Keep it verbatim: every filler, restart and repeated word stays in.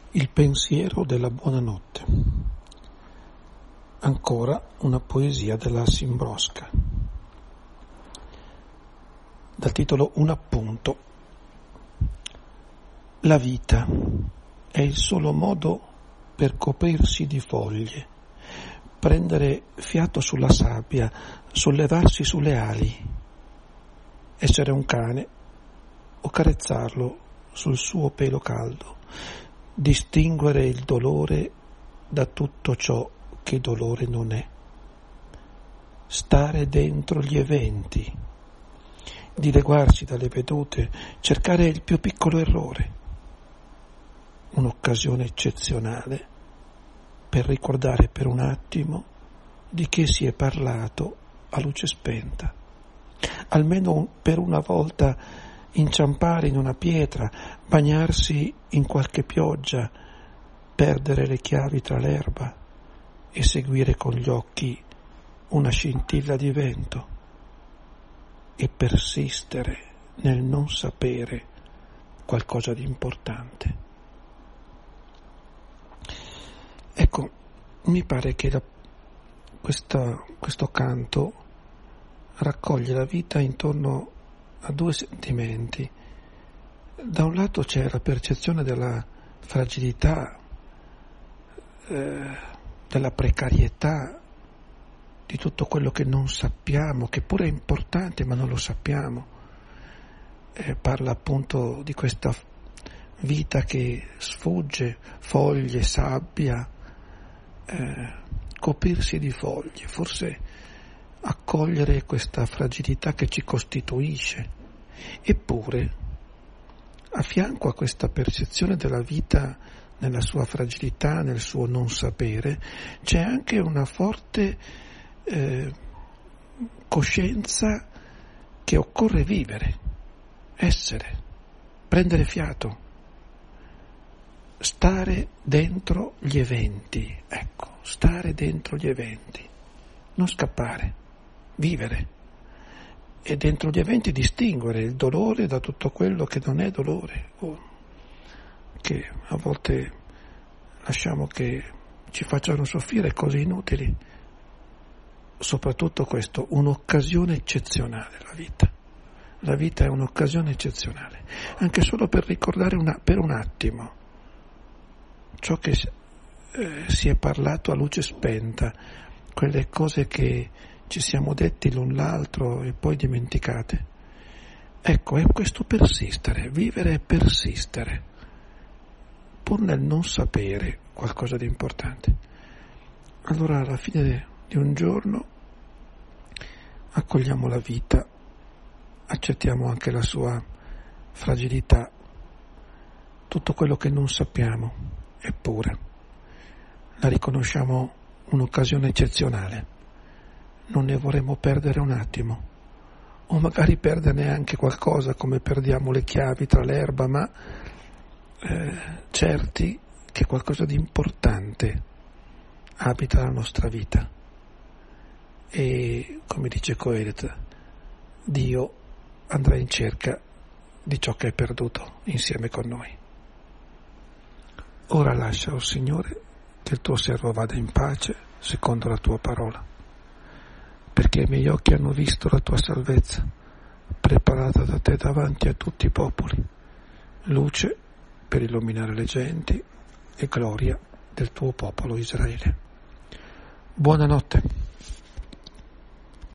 Il pensiero della buonanotte. Ancora una poesia della Szymborska. Dal titolo Un appunto. La vita è il solo modo per coprirsi di foglie, prendere fiato sulla sabbia, sollevarsi sulle ali, essere un cane o carezzarlo sul suo pelo caldo, distinguere il dolore da tutto ciò che dolore non è, stare dentro gli eventi, dileguarsi dalle vedute, cercare il più piccolo errore, un'occasione eccezionale per ricordare per un attimo di che si è parlato a luce spenta, almeno per una volta inciampare in una pietra, bagnarsi in qualche pioggia, perdere le chiavi tra l'erba e seguire con gli occhi una scintilla di vento e persistere nel non sapere qualcosa di importante. Ecco, mi pare che la, questa, questo canto raccoglie la vita intorno a due sentimenti. Da un lato c'è la percezione della fragilità, eh, della precarietà, di tutto quello che non sappiamo, che pure è importante ma non lo sappiamo. Eh, parla appunto di questa vita che sfugge, foglie, sabbia, eh, coprirsi di foglie, forse accogliere questa fragilità che ci costituisce. Eppure, a fianco a questa percezione della vita nella sua fragilità, nel suo non sapere, c'è anche una forte eh, coscienza che occorre vivere, essere, prendere fiato, stare dentro gli eventi, ecco, stare dentro gli eventi, non scappare, vivere. E dentro gli eventi distinguere il dolore da tutto quello che non è dolore, o che a volte lasciamo che ci facciano soffrire cose inutili. Soprattutto questo, un'occasione eccezionale la vita. La vita è un'occasione eccezionale, anche solo per ricordare una, per un attimo ciò che eh, si è parlato a luce spenta, quelle cose che ci siamo detti l'un l'altro e poi dimenticate. Ecco, è questo persistere, vivere e persistere, pur nel non sapere qualcosa di importante. Allora, alla fine di un giorno, accogliamo la vita, accettiamo anche la sua fragilità, tutto quello che non sappiamo, eppure la riconosciamo un'occasione eccezionale. Non ne vorremmo perdere un attimo, o magari perderne anche qualcosa, come perdiamo le chiavi tra l'erba, ma eh, certi che qualcosa di importante abita la nostra vita. E, come dice Coelet, Dio andrà in cerca di ciò che è perduto insieme con noi. Ora lascia, o Signore, che il tuo servo vada in pace secondo la tua parola, perché i miei occhi hanno visto la tua salvezza, preparata da te davanti a tutti i popoli, luce per illuminare le genti e gloria del tuo popolo Israele. Buonanotte.